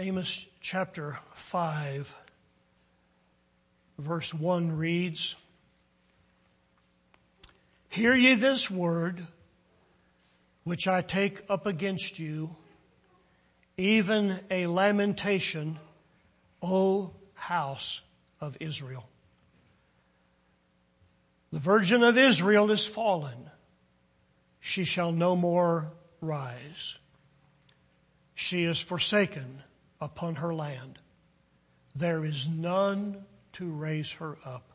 Amos chapter 5, verse 1 reads, "Hear ye this word, which I take up against you, even a lamentation, O house of Israel. The Virgin of Israel is fallen. She shall no more rise. She is forsaken upon her land. There is none to raise her up.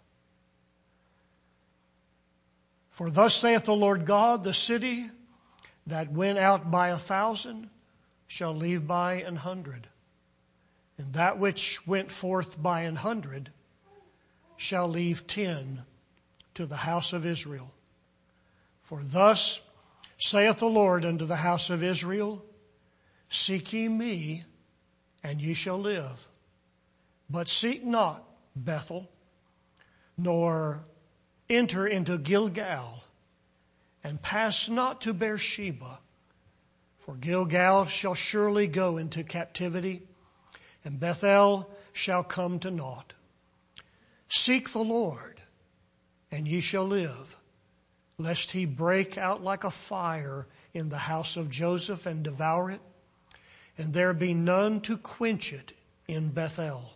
For thus saith the Lord God, the city that went out by 1,000 shall leave by 100. And that which went forth by 100 shall leave 10 to the house of Israel. For thus saith the Lord unto the house of Israel, Seek ye me, and ye shall live. But seek not Bethel, nor enter into Gilgal, and pass not to Beersheba. For Gilgal shall surely go into captivity, and Bethel shall come to naught. Seek the Lord, and ye shall live, lest he break out like a fire in the house of Joseph and devour it, and there be none to quench it in Bethel.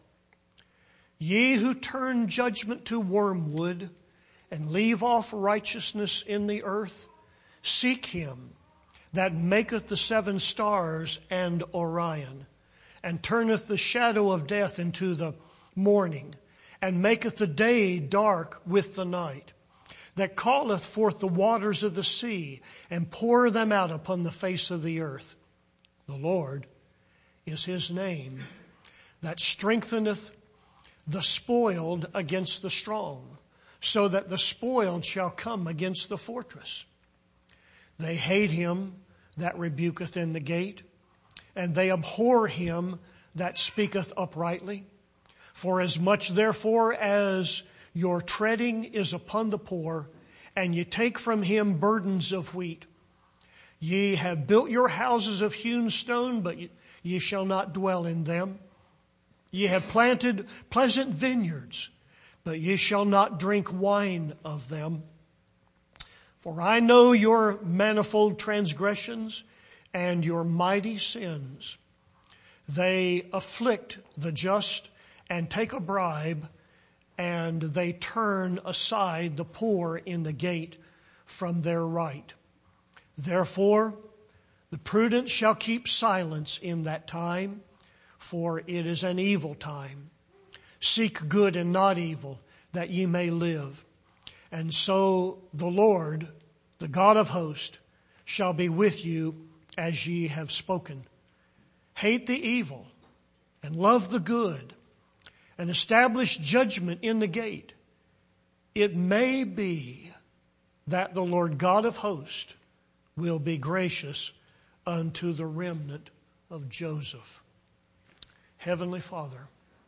Ye who turn judgment to wormwood and leave off righteousness in the earth, seek him that maketh the 7 stars and Orion, and turneth the shadow of death into the morning, and maketh the day dark with the night, that calleth forth the waters of the sea, and pour them out upon the face of the earth. The Lord is his name, that strengtheneth the spoiled against the strong, so that the spoiled shall come against the fortress. They hate him that rebuketh in the gate, and they abhor him that speaketh uprightly. For as much therefore as your treading is upon the poor, and ye take from him burdens of wheat, ye have built your houses of hewn stone, but ye shall not dwell in them. Ye have planted pleasant vineyards, but ye shall not drink wine of them. For I know your manifold transgressions and your mighty sins. They afflict the just and take a bribe, and they turn aside the poor in the gate from their right. Therefore, the prudent shall keep silence in that time, for it is an evil time. Seek good and not evil, that ye may live. And so the Lord, the God of hosts, shall be with you as ye have spoken. Hate the evil and love the good, and establish judgment in the gate. It may be that the Lord God of hosts will be gracious unto the remnant of Joseph. Heavenly Father,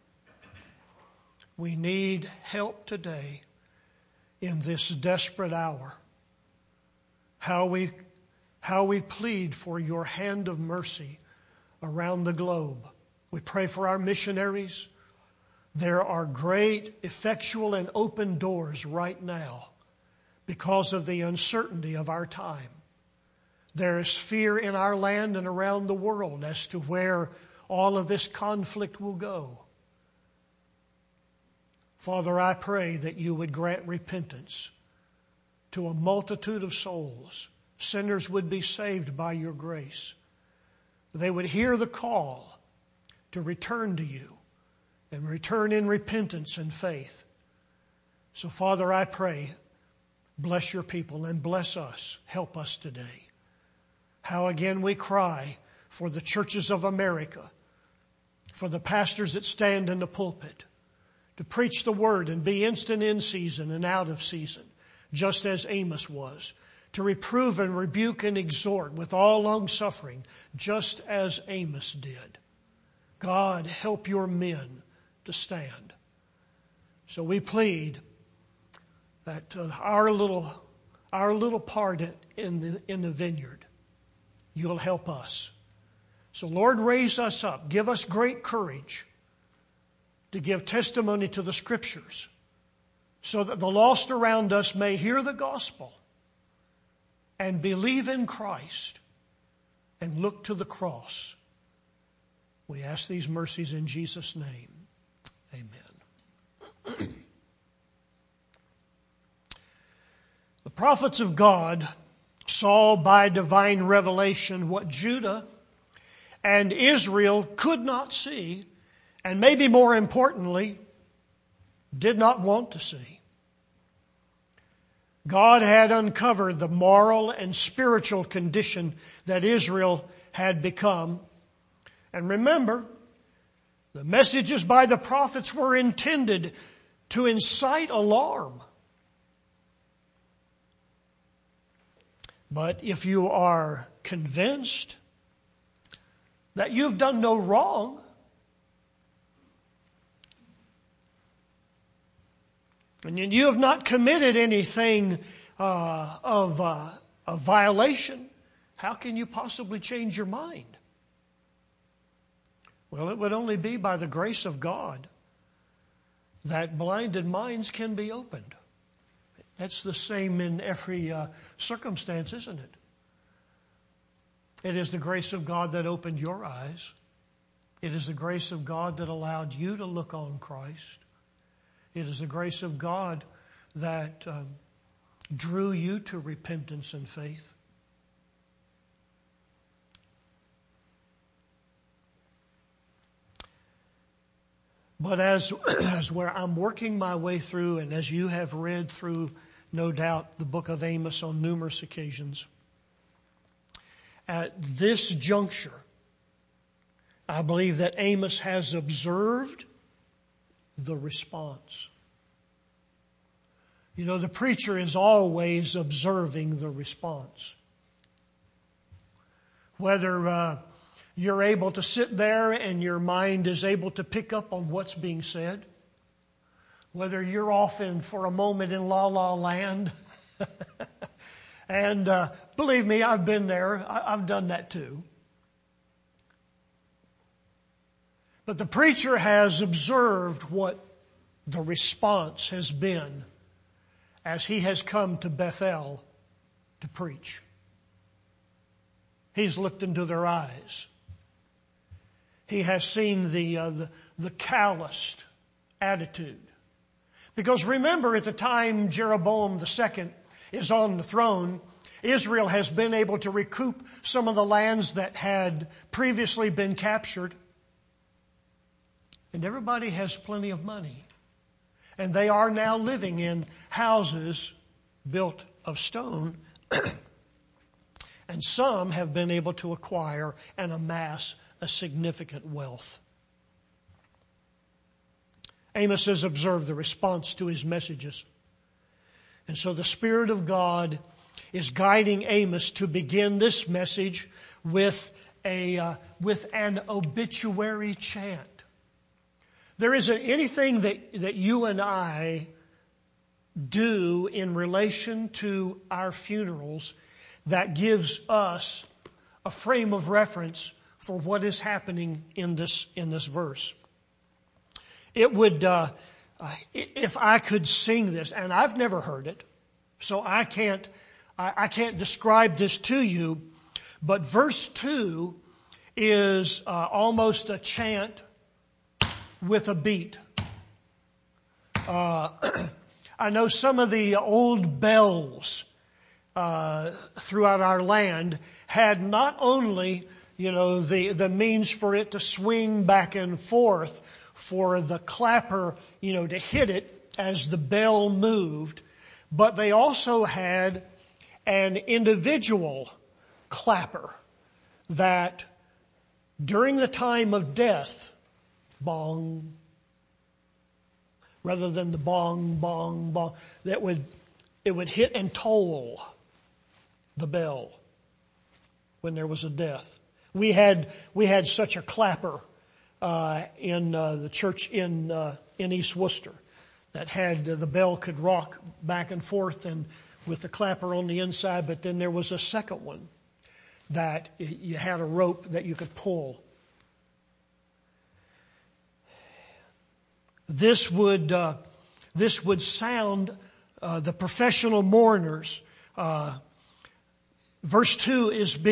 we need help today in this desperate hour. How we plead for your hand of mercy around the globe. We pray for our missionaries. There are great, effectual, and open doors right now because of the uncertainty of our time. There is fear in our land and around the world as to where all of this conflict will go. Father, I pray that you would grant repentance to a multitude of souls. Sinners would be saved by your grace. They would hear the call to return to you and return in repentance and faith. So, Father, I pray, bless your people and bless us. Help us today. How again we cry for the churches of America, for the pastors that stand in the pulpit, to preach the word and be instant in season and out of season, just as Amos was, to reprove and rebuke and exhort with all long suffering, just as Amos did. God, help your men to stand. So we plead that our little part in the vineyard, you'll help us So Lord, raise us up. Give us great courage to give testimony to the Scriptures so that the lost around us may hear the gospel and believe in Christ and look to the cross. We ask these mercies in Jesus' name. Amen. The prophets of God saw by divine revelation what Judah and Israel could not see, and maybe more importantly, did not want to see. God had uncovered the moral and spiritual condition that Israel had become. And remember, the messages by the prophets were intended to incite alarm. But if you are convinced that you've done no wrong, and you have not committed anything of a violation, how can you possibly change your mind? Well, it would only be by the grace of God that blinded minds can be opened. That's the same in every circumstance, isn't it? It is the grace of God that opened your eyes. It is the grace of God that allowed you to look on Christ. It is the grace of God that drew you to repentance and faith. But as where I'm working my way through, and as you have read through, no doubt, the book of Amos on numerous occasions, at this juncture, I believe that Amos has observed the response. You know, the preacher is always observing the response. Whether you're able to sit there and your mind is able to pick up on what's being said, whether you're off for a moment in la la land, and believe me, I've been there. I've done that too. But the preacher has observed what the response has been as he has come to Bethel to preach. He's looked into their eyes. He has seen the calloused attitude. Because remember, at the time Jeroboam II is on the throne, Israel has been able to recoup some of the lands that had previously been captured. And everybody has plenty of money. And they are now living in houses built of stone. And some have been able to acquire and amass a significant wealth. Amos has observed the response to his messages. And so the Spirit of God is guiding Amos to begin this message with an obituary chant. There isn't anything that you and I do in relation to our funerals that gives us a frame of reference for what is happening in this verse. It would, if I could sing this, and I've never heard it, so I can't describe this to you, but verse 2 is almost a chant with a beat. I know some of the old bells throughout our land had not only, the means for it to swing back and forth, for the clapper, to hit it as the bell moved, but they also had an individual clapper that during the time of death, bong, rather than the bong, bong, bong, it would hit and toll the bell when there was a death. We had such a clapper in the church in East Worcester that had the bell could rock back and forth and with the clapper on the inside, but then there was a second one. that you had a rope that you could pull. This would sound the professional mourners. Verse 2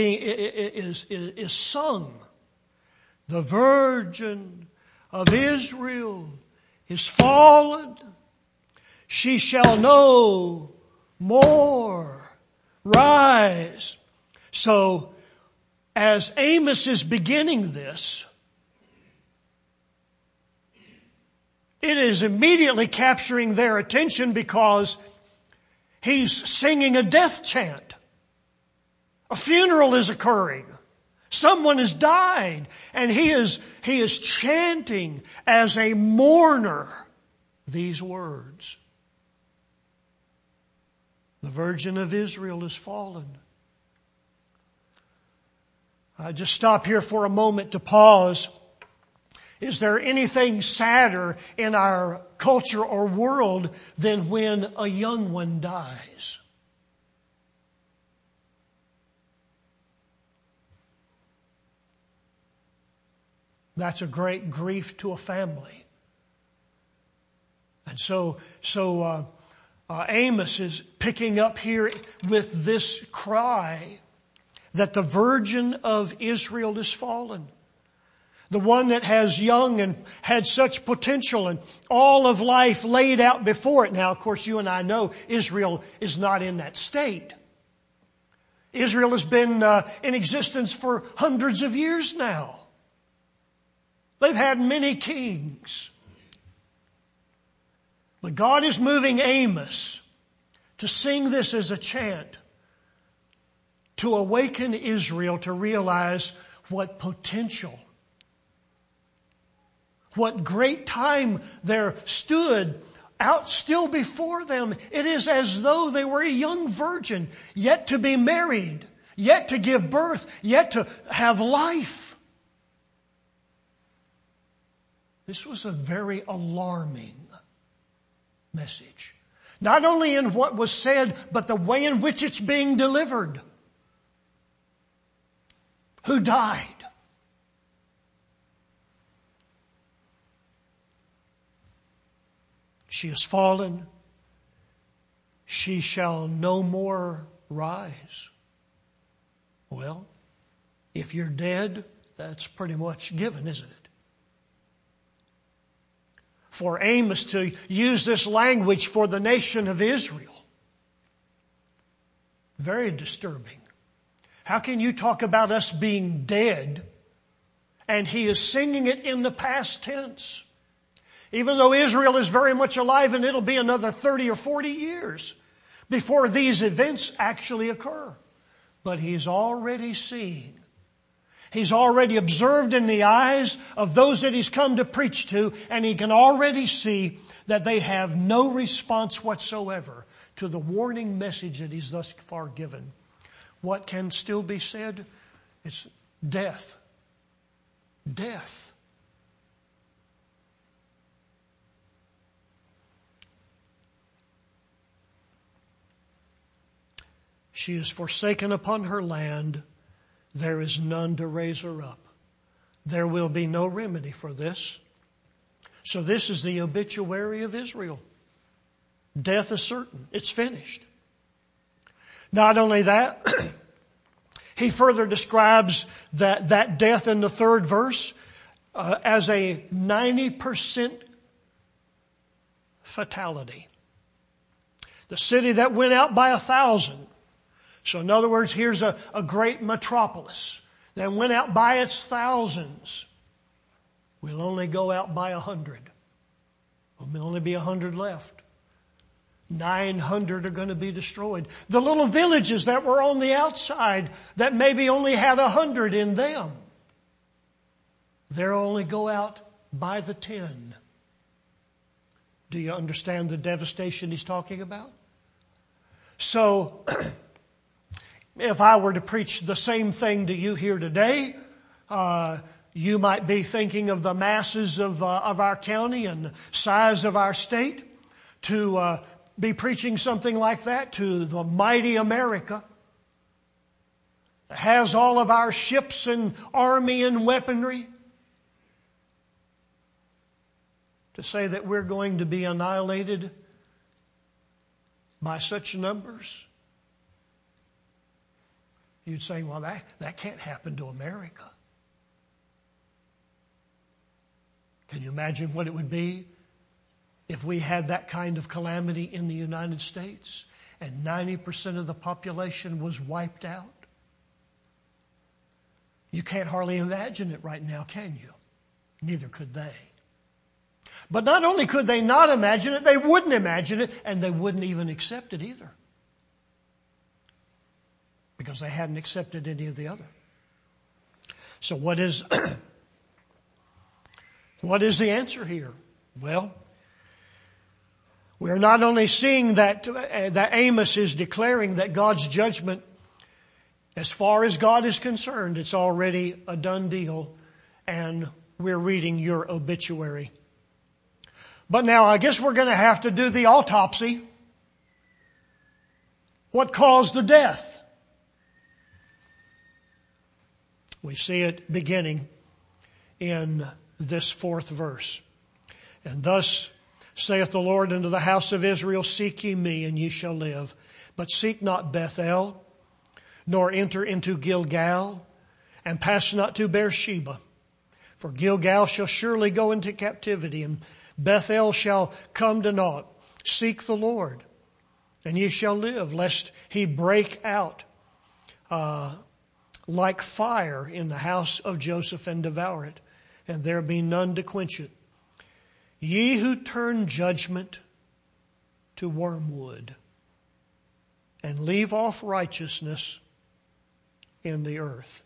is sung. The Virgin of Israel is fallen. She shall no more rise. So, as Amos is beginning this, it is immediately capturing their attention because he's singing a death chant. A funeral is occurring. Someone has died, and he is chanting as a mourner these words. The Virgin of Israel is fallen. I just stop here for a moment to pause. Is there anything sadder in our culture or world than when a young one dies? That's a great grief to a family. And so Amos is picking up here with this cry that the Virgin of Israel is fallen. The one that has young and had such potential and all of life laid out before it. Now, of course, you and I know Israel is not in that state. Israel has been in existence for hundreds of years now. They've had many kings. But God is moving Amos to sing this as a chant, to awaken Israel to realize what potential, what great time there stood out still before them. It is as though they were a young virgin, yet to be married, yet to give birth, yet to have life. This was a very alarming message. Not only in what was said, but the way in which it's being delivered. Who died? She is fallen. She shall no more rise. Well, if you're dead, that's pretty much given, isn't it? For Amos to use this language for the nation of Israel. Very disturbing. How can you talk about us being dead and he is singing it in the past tense? Even though Israel is very much alive and it'll be another 30 or 40 years before these events actually occur. But he's already seeing. He's already observed in the eyes of those that he's come to preach to, and he can already see that they have no response whatsoever to the warning message that he's thus far given. What can still be said? It's death. Death. She is forsaken upon her land. There is none to raise her up. There will be no remedy for this. So this is the obituary of Israel. Death is certain. It's finished. Not only that, he further describes that death in the third verse as a 90% fatality. The city that went out by 1,000. So in other words, here's a great metropolis that went out by its thousands. Will only go out by 100. There'll only be 100 left. 900 are going to be destroyed. The little villages that were on the outside that maybe only had 100 in them, they'll only go out by the 10. Do you understand the devastation he's talking about? So, if I were to preach the same thing to you here today, you might be thinking of the masses of our county and the size of our state. To be preaching something like that to the mighty America. has all of our ships and army and weaponry, to say that we're going to be annihilated by such numbers? You'd say, well, that can't happen to America. Can you imagine what it would be if we had that kind of calamity in the United States and 90% of the population was wiped out? You can't hardly imagine it right now, can you? Neither could they. But not only could they not imagine it, they wouldn't imagine it, and they wouldn't even accept it either, because they hadn't accepted any of the other. So what is the answer here? Well, we're not only seeing that Amos is declaring that God's judgment, as far as God is concerned, it's already a done deal, and we're reading your obituary. But now I guess we're going to have to do the autopsy. What caused the death? We see it beginning in this 4th verse. And thus saith the Lord unto the house of Israel, seek ye me, and ye shall live. But seek not Bethel, nor enter into Gilgal, and pass not to Beersheba. For Gilgal shall surely go into captivity, and Bethel shall come to naught. Seek the Lord, and ye shall live, lest he break out like fire in the house of Joseph and devour it, and there be none to quench it. Ye who turn judgment to wormwood, and leave off righteousness in the earth.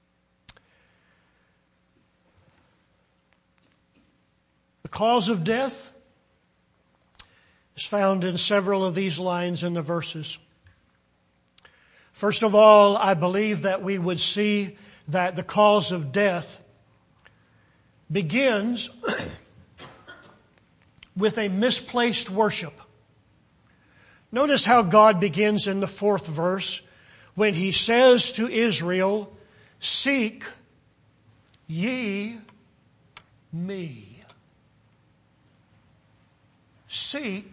The cause of death is found in several of these lines in the verses. First of all, I believe that we would see that the cause of death begins with a misplaced worship. Notice how God begins in the 4th verse when He says to Israel, seek ye me. Seek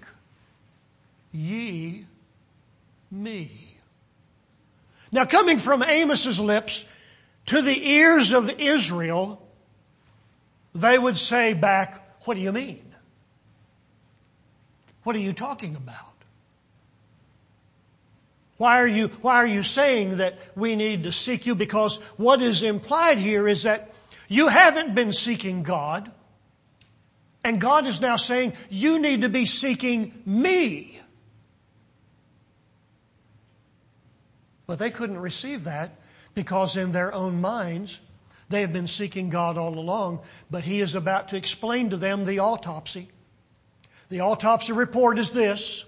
ye me. Now, coming from Amos's lips to the ears of Israel, they would say back, what do you mean? What are you talking about? Why are you saying that we need to seek you? Because what is implied here is that you haven't been seeking God. And God is now saying, you need to be seeking me. But they couldn't receive that because in their own minds, they have been seeking God all along. But He is about to explain to them the autopsy. The autopsy report is this: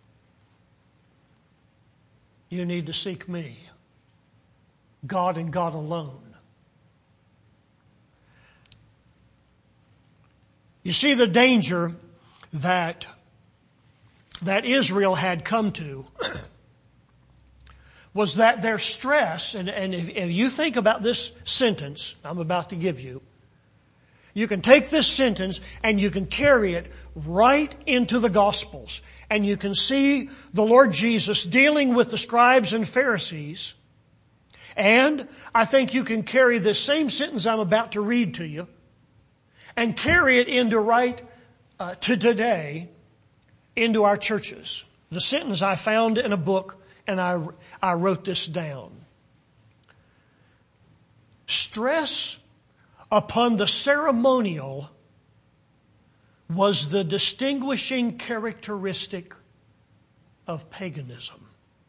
you need to seek me, God and God alone. You see the danger that Israel had come to was that their stress, and if you think about this sentence I'm about to give you, you can take this sentence and you can carry it right into the Gospels. And you can see the Lord Jesus dealing with the scribes and Pharisees. And I think you can carry this same sentence I'm about to read to you and carry it into to today into our churches. The sentence I found in a book, and I wrote this down. Stress upon the ceremonial was the distinguishing characteristic of paganism.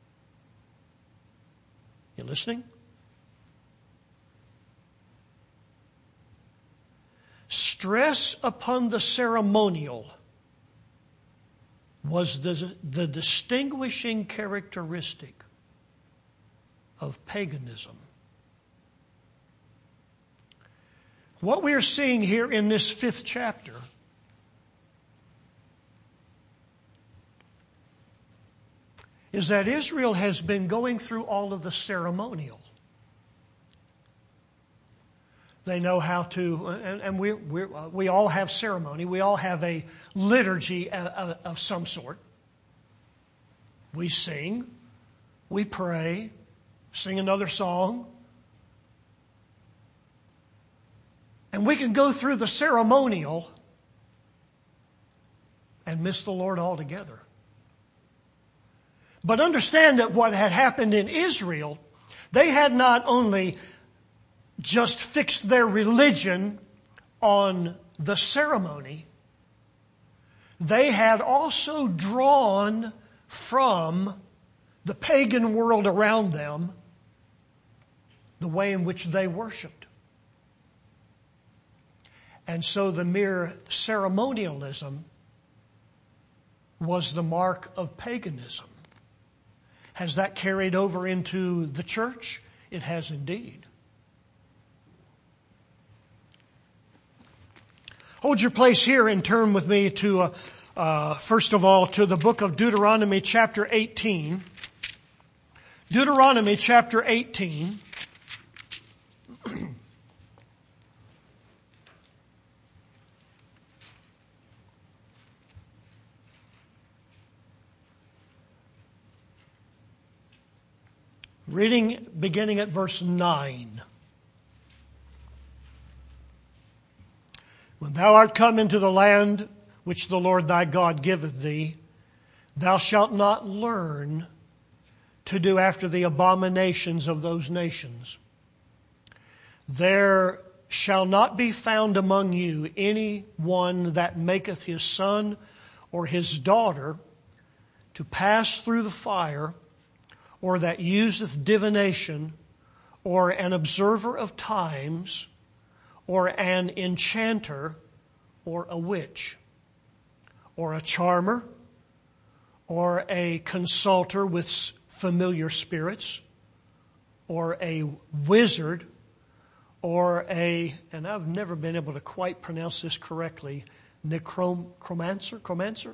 You listening? Stress upon the ceremonial was the distinguishing characteristic of paganism. What we're seeing here in this 5th chapter is that Israel has been going through all of the ceremonial. They know how to, and we all have ceremony. We all have a liturgy of some sort. We sing, we pray, sing another song. And we can go through the ceremonial and miss the Lord altogether. But understand that what had happened in Israel, they had not only just fixed their religion on the ceremony, they had also drawn from the pagan world around them the way in which they worshiped. And so the mere ceremonialism was the mark of paganism. Has that carried over into the church? It has indeed. Hold your place here and turn with me to, first of all, to the book of Deuteronomy chapter 18. Deuteronomy chapter 18. Reading beginning at verse 9. When thou art come into the land which the Lord thy God giveth thee, thou shalt not learn to do after the abominations of those nations. There shall not be found among you any one that maketh his son or his daughter to pass through the fire, or that useth divination, or an observer of times, or an enchanter, or a witch, or a charmer, or a consulter with familiar spirits, or a wizard, or and I've never been able to quite pronounce this correctly, necromancer?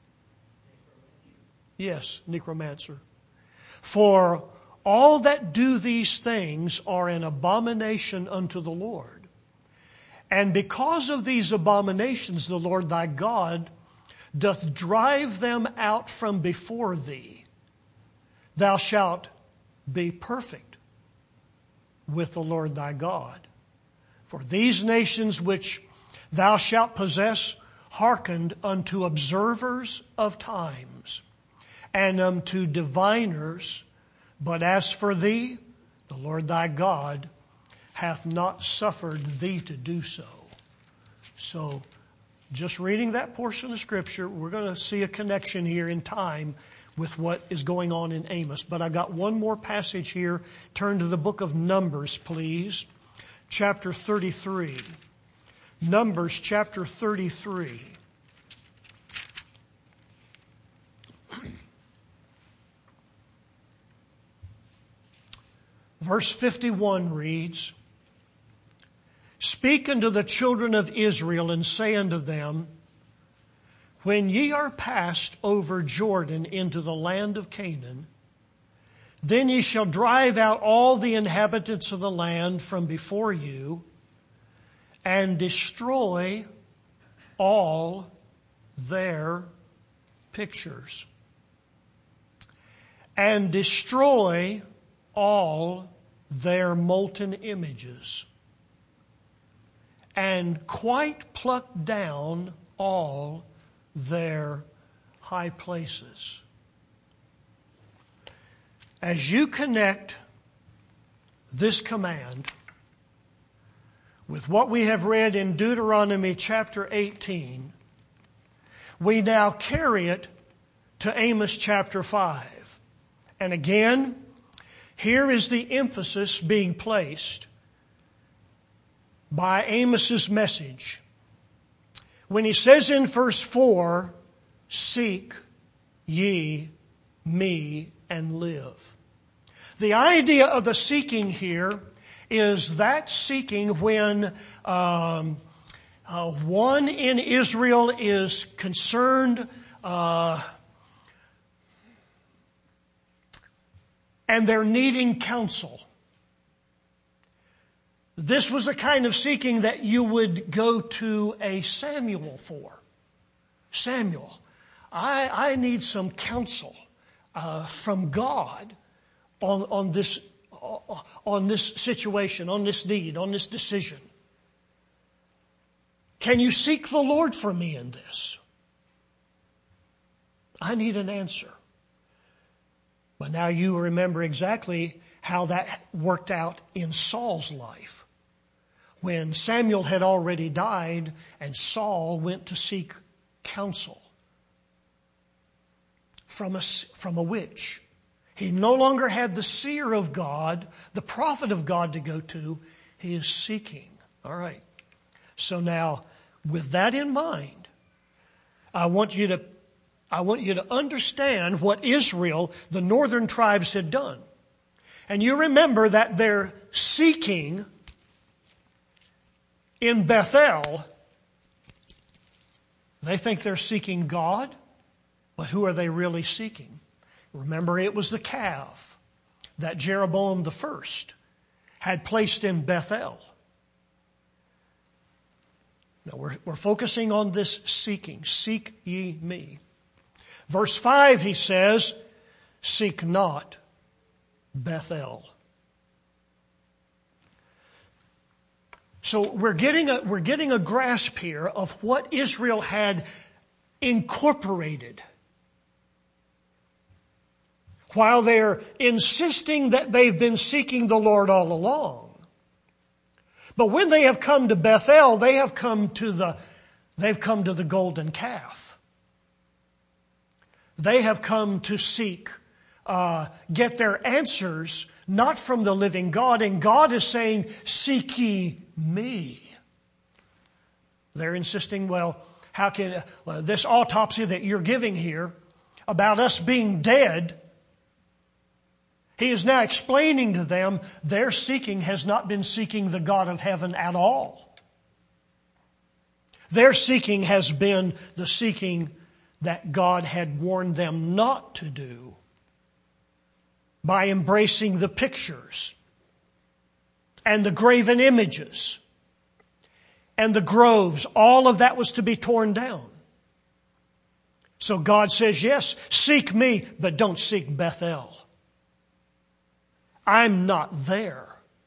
Yes, necromancer. For all that do these things are an abomination unto the Lord. And because of these abominations, the Lord thy God doth drive them out from before thee. Thou shalt be perfect with the Lord thy God. For these nations which thou shalt possess hearkened unto observers of times, and unto diviners, but as for thee, the Lord thy God hath not suffered thee to do so. So, just reading that portion of Scripture, we're going to see a connection here in time with what is going on in Amos. But I got one more passage here. Turn to the book of Numbers, please. Chapter 33. Numbers chapter 33. Verse 51 reads, Speak unto the children of Israel, and say unto them, When ye are passed over Jordan into the land of Canaan, then ye shall drive out all the inhabitants of the land from before you, and destroy all their pictures, and destroy all their molten images, and quite pluck down all their high places. As you connect this command with what we have read in Deuteronomy chapter 18, we now carry it to Amos chapter 5. And again, here is the emphasis being placed by Amos's message. When he says in verse 4, Seek ye me and live. The idea of the seeking here is that seeking when one in Israel is concerned and they're needing counsel. This was a kind of seeking that you would go to a Samuel for. Samuel, I need some counsel from God on this situation, on this need, on this decision. Can you seek the Lord for me in this? I need an answer. But now you remember exactly how that worked out in Saul's life. When Samuel had already died and Saul went to seek counsel from a witch. He no longer had the seer of God, the prophet of God to go to. He is seeking. All right. So now, with that in mind, I want you to understand what Israel, the northern tribes, had done. And you remember that they're seeking in Bethel. They think they're seeking God, but who are they really seeking? Remember, it was the calf that Jeroboam the first had placed in Bethel. Now we're focusing on this seeking. Seek ye me. Verse 5, he says, seek not Bethel. So we're getting a grasp here of what Israel had incorporated. While they're insisting that they've been seeking the Lord all along. But when they have come to Bethel, they've come to the golden calf. They have come to seek, get their answers not from the living God. And God is saying, seek ye me. They're insisting, well, how can this autopsy that you're giving here about us being dead, he is now explaining to them their seeking has not been seeking the God of heaven at all. Their seeking has been the seeking that God had warned them not to do by embracing the pictures and the graven images and the groves. All of that was to be torn down. So God says, yes, seek me, but don't seek Bethel. I'm not there.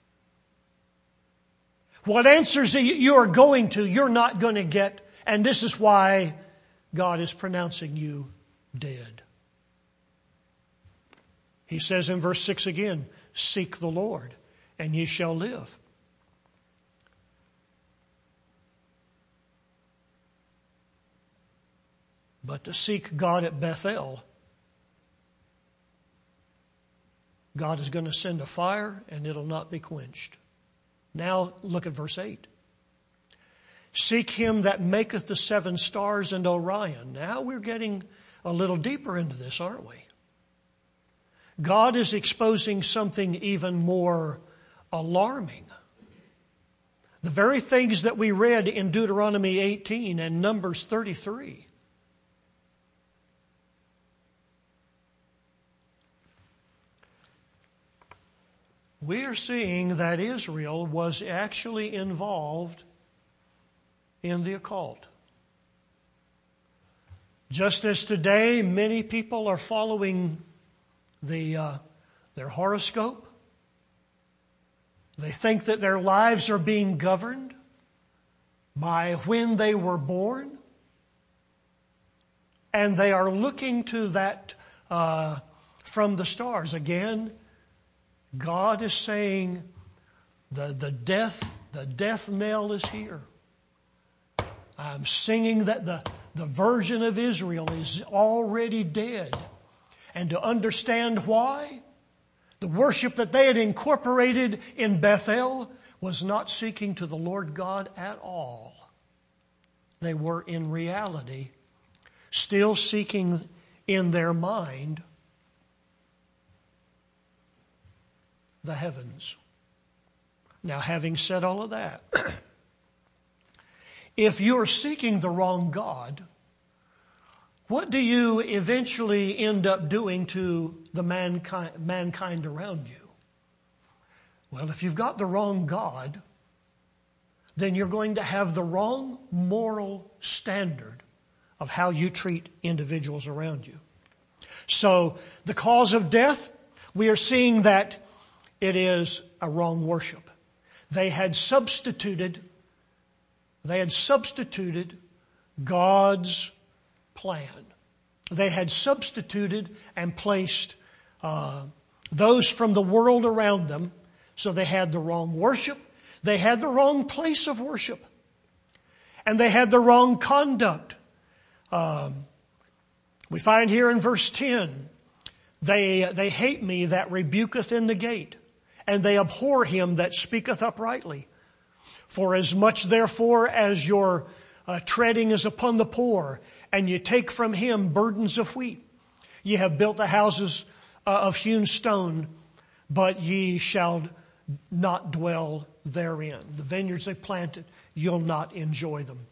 What answers you are going to, you're not going to get. And this is why God is pronouncing you dead. He says in verse 6 again, seek the Lord and ye shall live. But to seek God at Bethel, God is going to send a fire and it'll not be quenched. Now look at verse 8. Seek him that maketh the seven stars and Orion. Now we're getting a little deeper into this, aren't we? God is exposing something even more alarming. The very things that we read in Deuteronomy 18 and Numbers 33. We are seeing that Israel was actually involved in the occult. Just as today many people are following their horoscope. They think that their lives are being governed by when they were born. And they are looking to that from the stars. Again, God is saying the death knell is here. I'm singing that the virgin of Israel is already dead. And to understand why, the worship that they had incorporated in Bethel was not seeking to the Lord God at all. They were in reality still seeking in their mind the heavens. Now, having said all of that, if you're seeking the wrong God, what do you eventually end up doing to the mankind around you? Well, if you've got the wrong God, then you're going to have the wrong moral standard of how you treat individuals around you. So the cause of death, we are seeing that it is a wrong worship. They had substituted God's plan. They had substituted and placed those from the world around them. So they had the wrong worship. They had the wrong place of worship. And they had the wrong conduct. We find here in verse 10, they hate me that rebuketh in the gate, and they abhor him that speaketh uprightly. For as much therefore as your treading is upon the poor, and you take from him burdens of wheat, ye have built the houses of hewn stone, but ye shall not dwell therein. The vineyards they planted, you'll not enjoy them.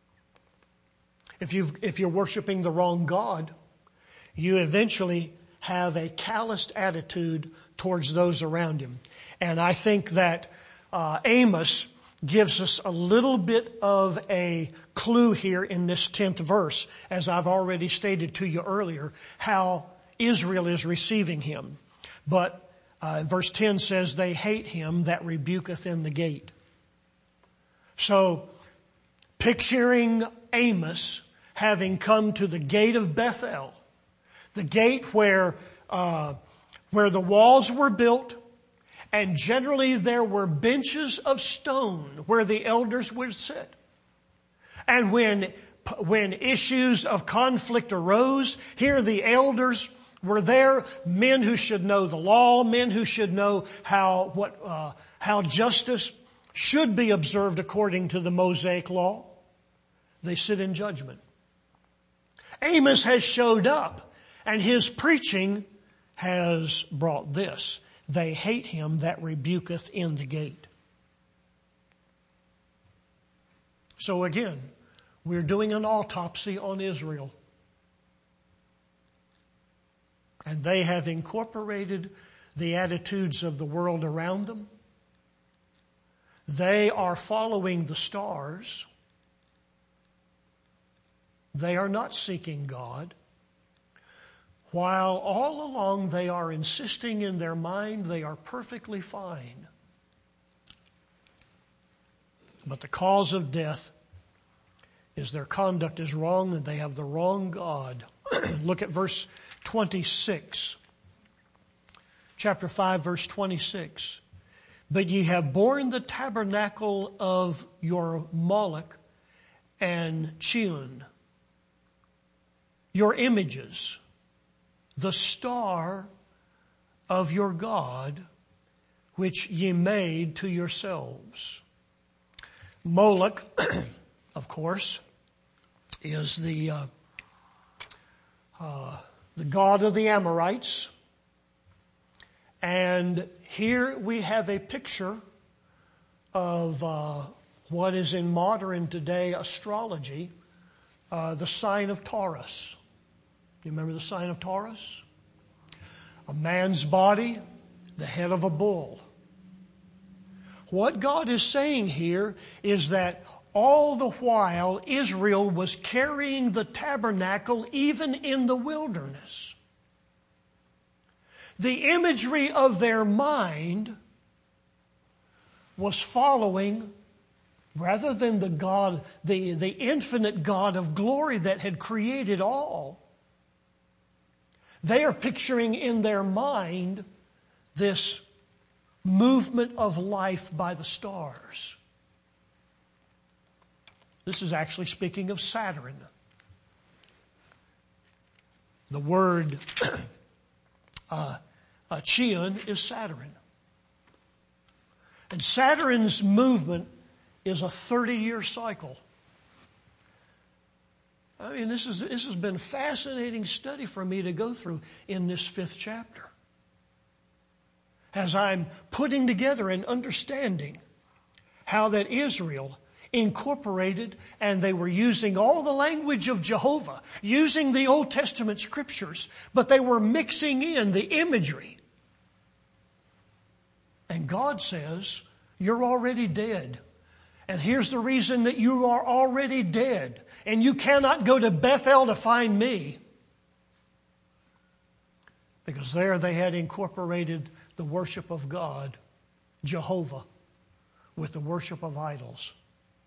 If you're worshiping the wrong God, you eventually have a calloused attitude towards those around him. And I think that Amos gives us a little bit of a clue here in this 10th verse, as I've already stated to you earlier, how Israel is receiving him. But verse 10 says, they hate him that rebuketh in the gate. So, picturing Amos having come to the gate of Bethel, the gate where the walls were built, and generally there were benches of stone where the elders would sit. And when issues of conflict arose, here the elders were there, men who should know the law, men who should know how justice should be observed according to the Mosaic law. They sit in judgment. Amos has showed up, and his preaching has brought this. They hate him that rebuketh in the gate. So again, we're doing an autopsy on Israel. And they have incorporated the attitudes of the world around them. They are following the stars. They are not seeking God. While all along they are insisting in their mind they are perfectly fine. But the cause of death is their conduct is wrong and they have the wrong God. Look at verse 26. Chapter 5, verse 26. But ye have borne the tabernacle of your Moloch and Chiun, your images, the star of your God, which ye made to yourselves. Moloch, of course, is the god of the Amorites. And here we have a picture of what is in modern today astrology, the sign of Taurus. You remember the sign of Taurus? A man's body, the head of a bull. What God is saying here is that all the while Israel was carrying the tabernacle even in the wilderness. The imagery of their mind was following, rather than the God, the infinite God of glory that had created all. They are picturing in their mind this movement of life by the stars. This is actually speaking of Saturn. The word Chiun is Saturn. And Saturn's movement is a 30-year cycle. I mean, this has been a fascinating study for me to go through in this 5th chapter. As I'm putting together and understanding how that Israel incorporated, and they were using all the language of Jehovah, using the Old Testament scriptures, but they were mixing in the imagery. And God says, you're already dead. And here's the reason that you are already dead and you cannot go to Bethel to find me. Because there they had incorporated the worship of God, Jehovah, with the worship of idols.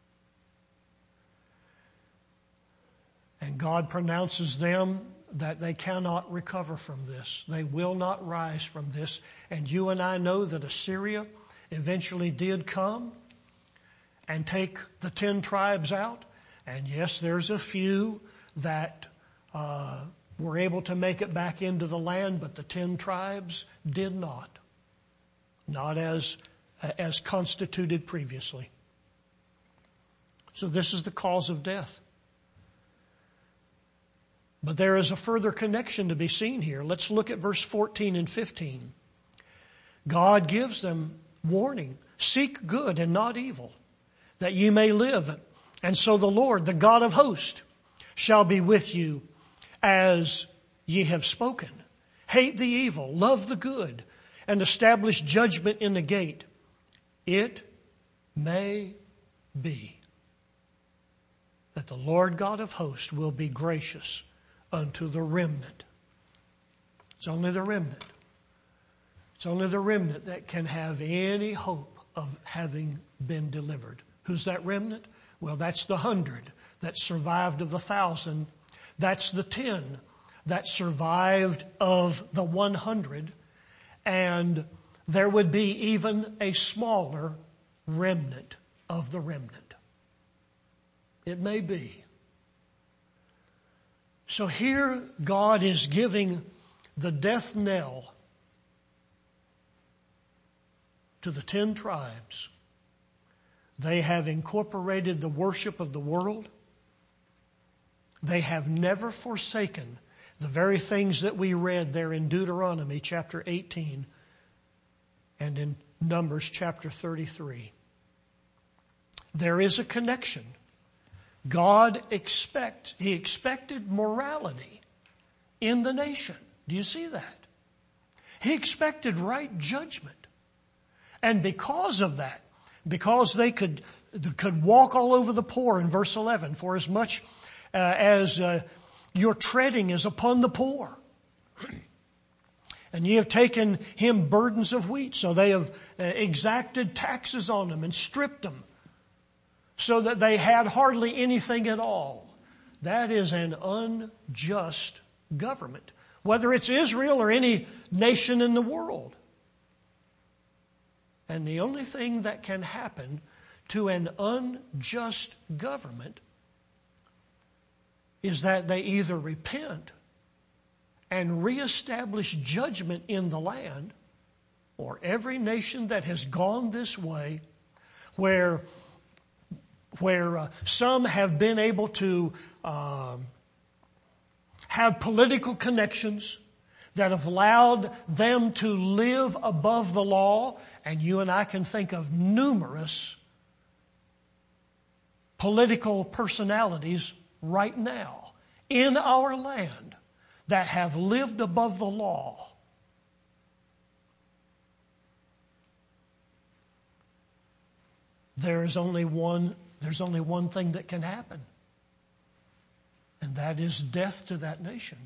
And God pronounces them that they cannot recover from this. They will not rise from this. And you and I know that Assyria eventually did come and take the 10 tribes out. And yes, there's a few that were able to make it back into the land, but the 10 tribes did not. Not as constituted previously. So this is the cause of death. But there is a further connection to be seen here. Let's look at verse 14 and 15. God gives them warning. Seek good and not evil, that ye may live. And so the Lord, the God of hosts, shall be with you as ye have spoken. Hate the evil, love the good, and establish judgment in the gate. It may be that the Lord God of hosts will be gracious unto the remnant. It's only the remnant. It's only the remnant that can have any hope of having been delivered. Who's that remnant? Well, that's the 100 that survived of the 1,000. That's the 10 that survived of the 100. And there would be even a smaller remnant of the remnant. It may be. So here God is giving the death knell to the 10 tribes. They have incorporated the worship of the world. They have never forsaken the very things that we read there in Deuteronomy chapter 18 and in Numbers chapter 33. There is a connection. God expected morality in the nation. Do you see that? He expected right judgment. And because of that, because they could walk all over the poor in verse 11, for as much as your treading is upon the poor. And ye have taken him burdens of wheat. So they have exacted taxes on them and stripped them so that they had hardly anything at all. That is an unjust government, whether it's Israel or any nation in the world. And the only thing that can happen to an unjust government is that they either repent and reestablish judgment in the land, or every nation that has gone this way, where some have been able to have political connections that have allowed them to live above the law. And you and I can think of numerous political personalities right now in our land that have lived above the law. There's only one thing that can happen, and that is death to that nation.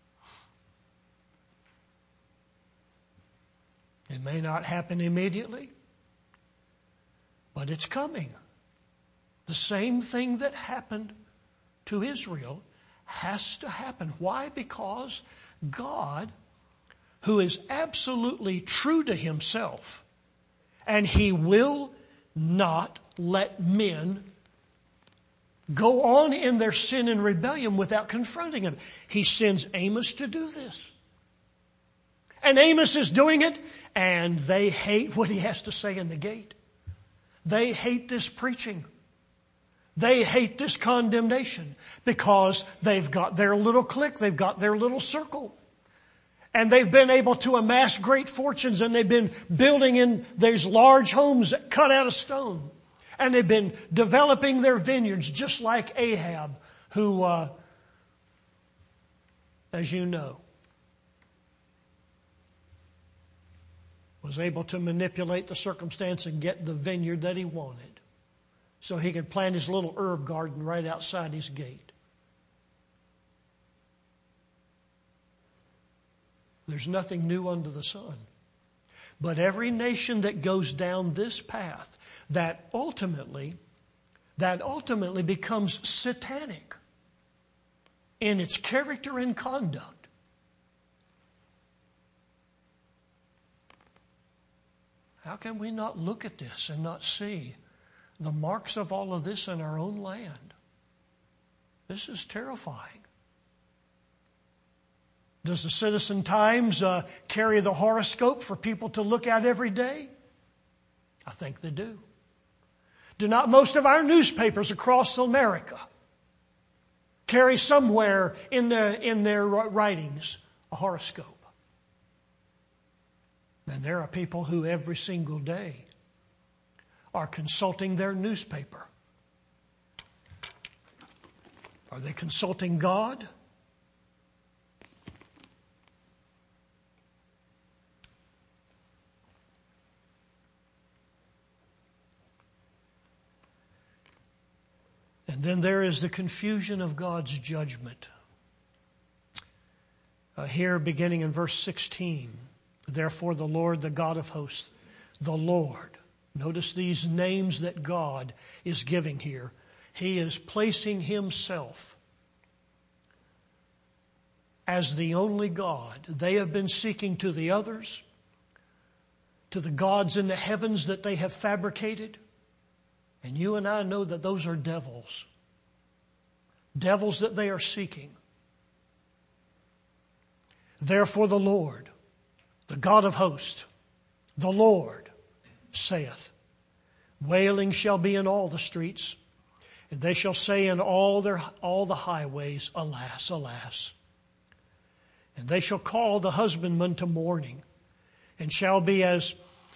It may not happen immediately, but it's coming. The same thing that happened to Israel has to happen. Why? Because God, who is absolutely true to himself, and he will not let men go on in their sin and rebellion without confronting him. He sends Amos to do this. And Amos is doing it, and they hate what he has to say in the gate. They hate this preaching. They hate this condemnation because they've got their little clique, they've got their little circle. And they've been able to amass great fortunes, and they've been building in these large homes cut out of stone. And they've been developing their vineyards just like Ahab, who, as you know, was able to manipulate the circumstance and get the vineyard that he wanted. so he could plant his little herb garden right outside his gate. There's nothing new under the sun. But every nation that goes down this path, that ultimately becomes satanic in its character and conduct. How can we not look at this and not see the marks of all of this in our own land? This is terrifying. Does the Citizen Times carry the horoscope for people to look at every day? I think they do. Do not most of our newspapers across America carry somewhere in their writings a horoscope? And there are people who every single day are consulting their newspaper. Are they consulting God? And then there is the confusion of God's judgment. Here, beginning in verse 16, therefore the Lord, the God of hosts, the Lord. Notice these names that God is giving here. He is placing himself as the only God. They have been seeking to the others, to the gods in the heavens that they have fabricated. And you and I know that those are devils. Devils that they are seeking. Therefore the Lord, the God of hosts, the Lord saith, wailing shall be in all the streets, and they shall say in all the highways, alas, alas. And they shall call the husbandman to mourning, and shall be as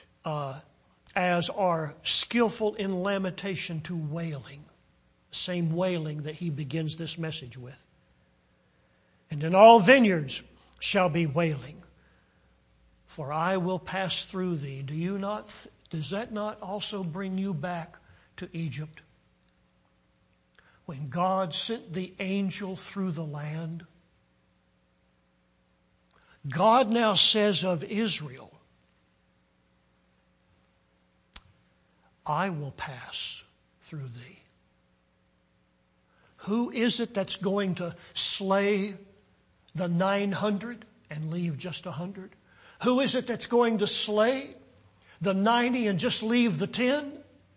are skillful in lamentation to wailing. Same wailing that he begins this message with. And in all vineyards shall be wailing, for I will pass through thee. Does that not also bring you back to Egypt? When God sent the angel through the land, God now says of Israel, I will pass through thee. Who is it that's going to slay the 900 and leave just 100? Who is it that's going to slay the 90 and just leave the 10?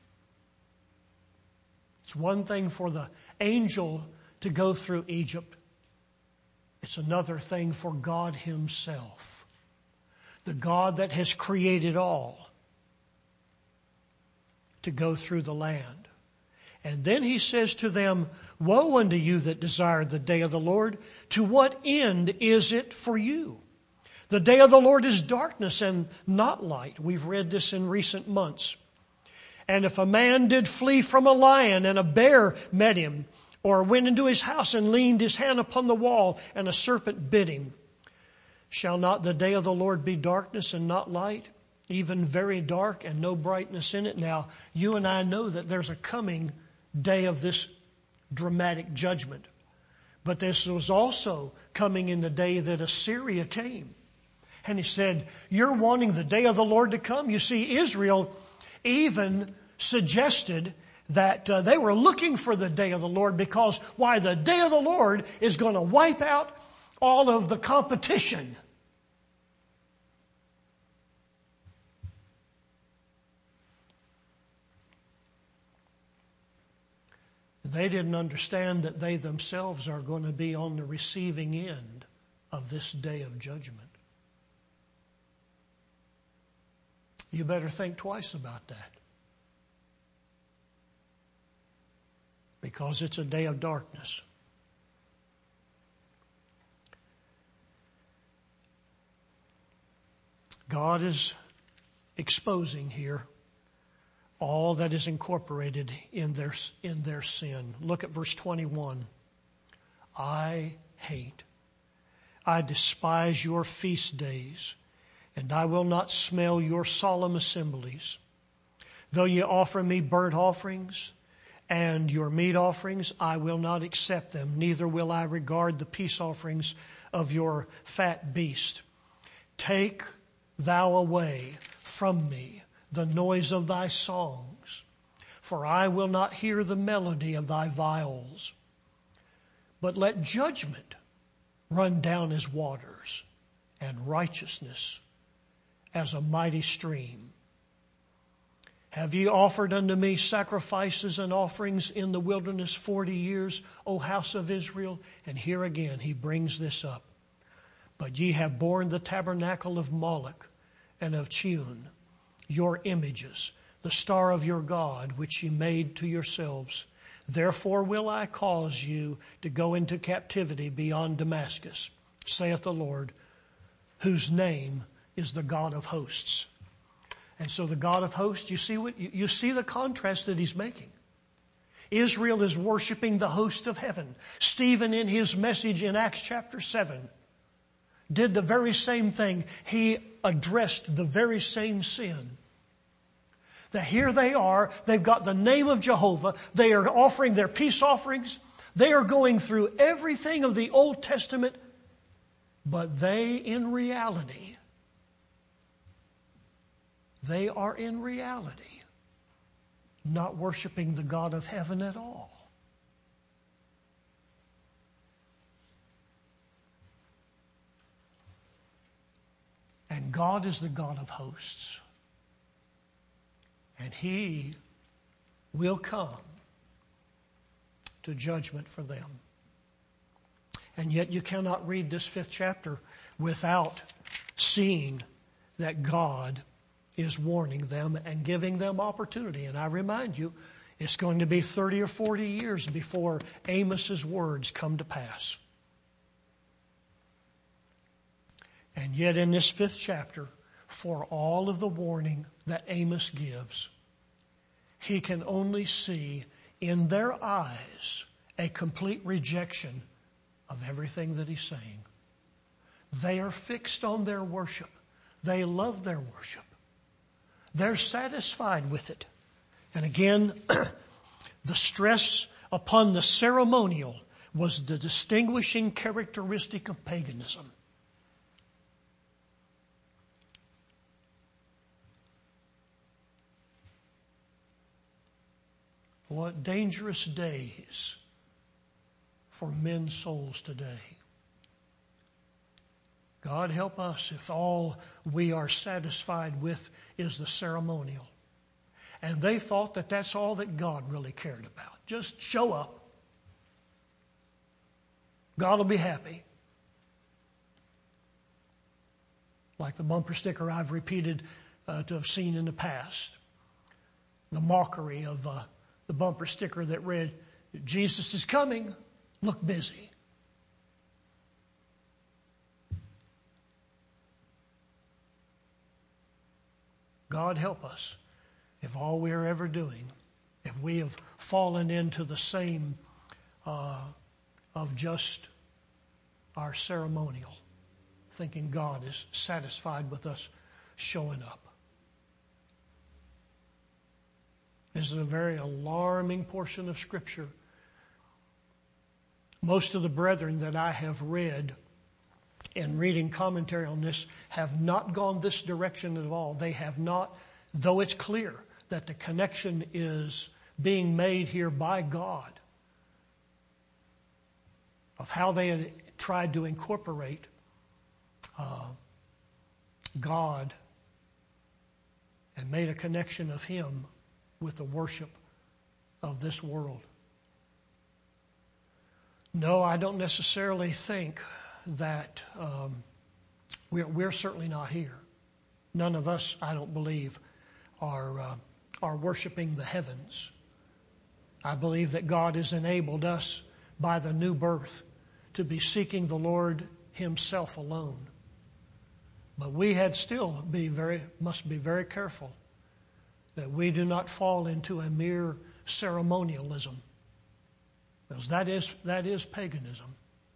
It's one thing for the angel to go through Egypt. It's another thing for God himself, the God that has created all, to go through the land. And then he says to them, woe unto you that desire the day of the Lord. To what end is it for you? The day of the Lord is darkness and not light. We've read this in recent months. And if a man did flee from a lion and a bear met him, or went into his house and leaned his hand upon the wall and a serpent bit him, shall not the day of the Lord be darkness and not light? Even very dark and no brightness in it. Now, you and I know that there's a coming day of this dramatic judgment. But this was also coming in the day that Assyria came. And he said, you're wanting the day of the Lord to come? You see, Israel even suggested that they were looking for the day of the Lord because, why, the day of the Lord is going to wipe out all of the competition. They didn't understand that they themselves are going to be on the receiving end of this day of judgment. You better think twice about that. Because it's a day of darkness. God is exposing here all that is incorporated in their sin. Look at verse 21. I despise your feast days, and I will not smell your solemn assemblies. Though ye offer me burnt offerings and your meat offerings, I will not accept them, neither will I regard the peace offerings of your fat beast. Take thou away from me the noise of thy songs, for I will not hear the melody of thy viols. But let judgment run down as waters, and righteousness as a mighty stream. Have ye offered unto me sacrifices and offerings in the wilderness 40 years, O house of Israel? And here again he brings this up. But ye have borne the tabernacle of Moloch and of Chiun, your images, the star of your God, which ye made to yourselves. Therefore will I cause you to go into captivity beyond Damascus, saith the Lord, whose name is the God of hosts. And so the God of hosts, you see the contrast that he's making. Israel is worshiping the host of heaven. Stephen, in his message in Acts chapter 7, did the very same thing. He addressed the very same sin. That here they are, they've got the name of Jehovah, they are offering their peace offerings, they are going through everything of the Old Testament, but they are in reality not worshiping the God of heaven at all. And God is the God of hosts. And He will come to judgment for them. And yet you cannot read this 5th chapter without seeing that God is warning them and giving them opportunity. And I remind you, it's going to be 30 or 40 years before Amos's words come to pass. And yet in this 5th chapter, for all of the warning that Amos gives, he can only see in their eyes a complete rejection of everything that he's saying. They are fixed on their worship. They love their worship. They're satisfied with it. And again, the stress upon the ceremonial was the distinguishing characteristic of paganism. What dangerous days for men's souls today. God help us if all we are satisfied with is the ceremonial. And they thought that that's all that God really cared about. Just show up. God will be happy. Like the bumper sticker I've repeated to have seen in the past. The mockery of the bumper sticker that read, Jesus is coming, look busy. God help us if all we are ever doing, if we have fallen into the same of just our ceremonial, thinking God is satisfied with us showing up. This is a very alarming portion of Scripture. Most of the brethren that I have read in reading commentary on this have not gone this direction at all. They have not, though it's clear that the connection is being made here by God, of how they had tried to incorporate God and made a connection of Him with the worship of this world. No, I don't necessarily think that we're certainly not here. None of us, I don't believe, are worshiping the heavens. I believe that God has enabled us by the new birth to be seeking the Lord Himself alone. But we must be very careful that we do not fall into a mere ceremonialism, because that is paganism.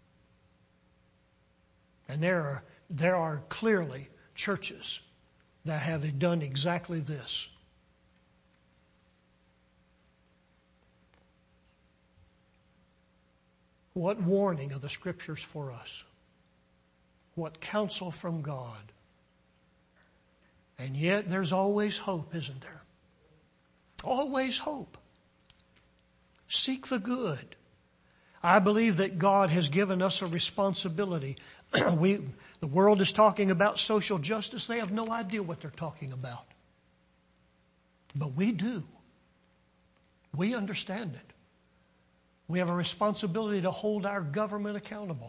And there are clearly churches that have done exactly this. What warning of the Scriptures for us. What counsel from God. And yet there's always hope, isn't there? Always hope. Seek the good. I believe that God has given us a responsibility. The world is talking about social justice. They have no idea what they're talking about. But we do. We understand it. We have a responsibility to hold our government accountable.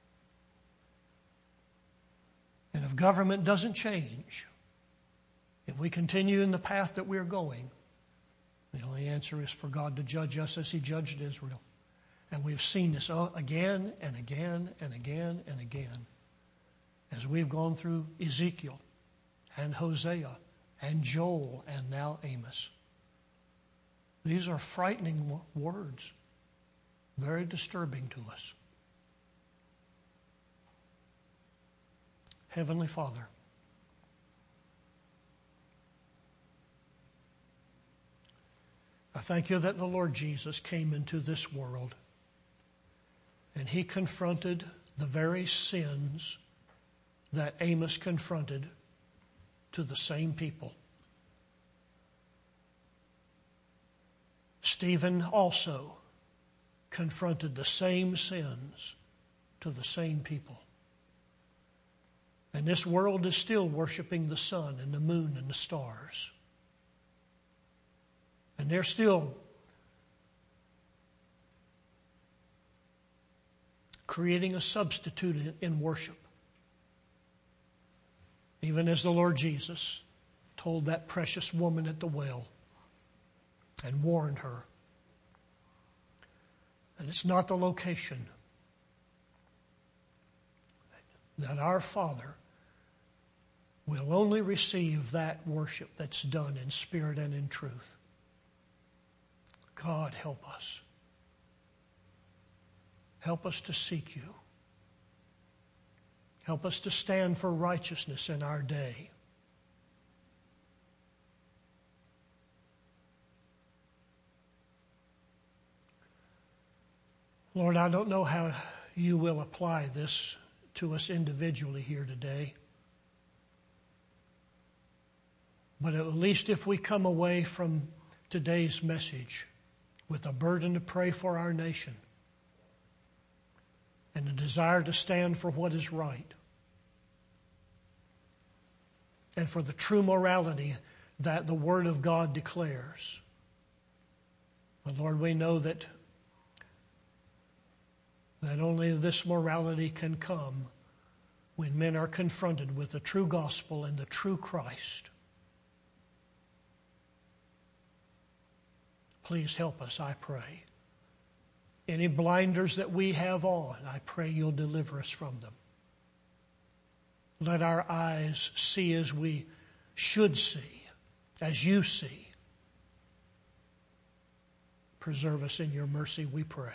And if government doesn't change, if we continue in the path that we're going, the only answer is for God to judge us as He judged Israel. And we've seen this again and again and again and again as we've gone through Ezekiel and Hosea and Joel and now Amos. These are frightening words, very disturbing to us. Heavenly Father, I thank you that the Lord Jesus came into this world and He confronted the very sins that Amos confronted to the same people. Stephen also confronted the same sins to the same people. And this world is still worshiping the sun and the moon and the stars. And they're still creating a substitute in worship. Even as the Lord Jesus told that precious woman at the well and warned her that it's not the location, that our Father will only receive that worship that's done in spirit and in truth. God, help us. Help us to seek you. Help us to stand for righteousness in our day. Lord, I don't know how you will apply this to us individually here today. But at least if we come away from today's message with a burden to pray for our nation and a desire to stand for what is right and for the true morality that the Word of God declares. But Lord, we know that only this morality can come when men are confronted with the true gospel and the true Christ. Please help us, I pray. Any blinders that we have on, I pray you'll deliver us from them. Let our eyes see as we should see, as you see. Preserve us in your mercy, we pray.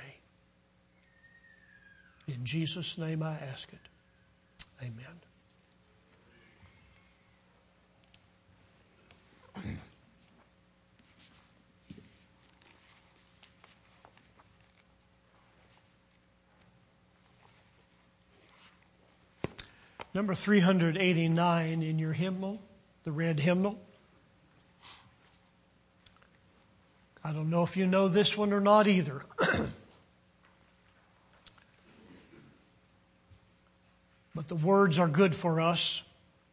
In Jesus' name I ask it. Amen. Number 389 in your hymnal, the red hymnal. I don't know if you know this one or not either. But the words are good for us.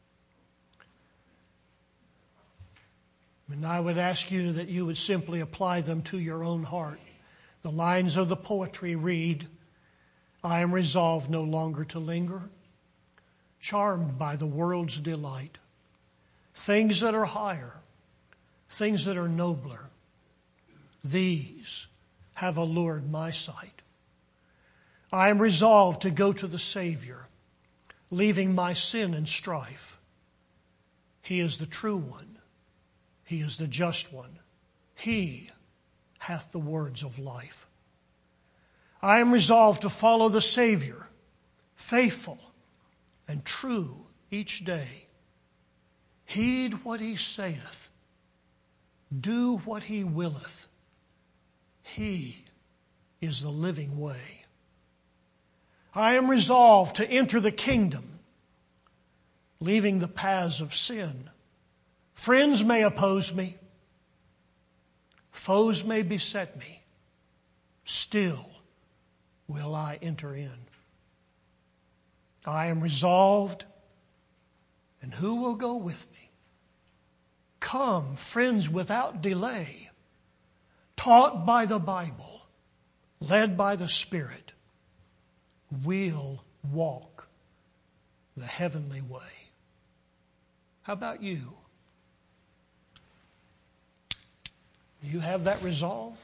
And I would ask you that you would simply apply them to your own heart. The lines of the poetry read, I am resolved no longer to linger, charmed by the world's delight. Things that are higher, things that are nobler, these have allured my sight. I am resolved to go to the Savior, leaving my sin and strife. He is the true one. He is the just one. He hath the words of life. I am resolved to follow the Savior, faithful and true each day. Heed what he saith. Do what he willeth. He is the living way. I am resolved to enter the kingdom, leaving the paths of sin. Friends may oppose me. Foes may beset me. Still will I enter in. I am resolved, and who will go with me? Come, friends, without delay, taught by the Bible, led by the Spirit, we'll walk the heavenly way. How about you? Do you have that resolve?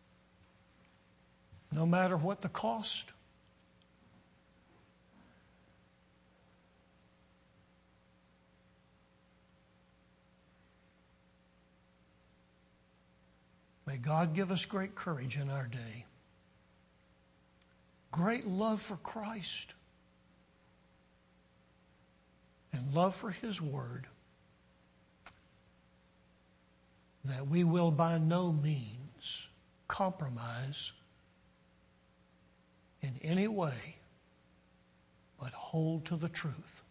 No matter what the cost? May God give us great courage in our day. Great love for Christ. And love for His Word. That we will by no means compromise in any way, but hold to the truth.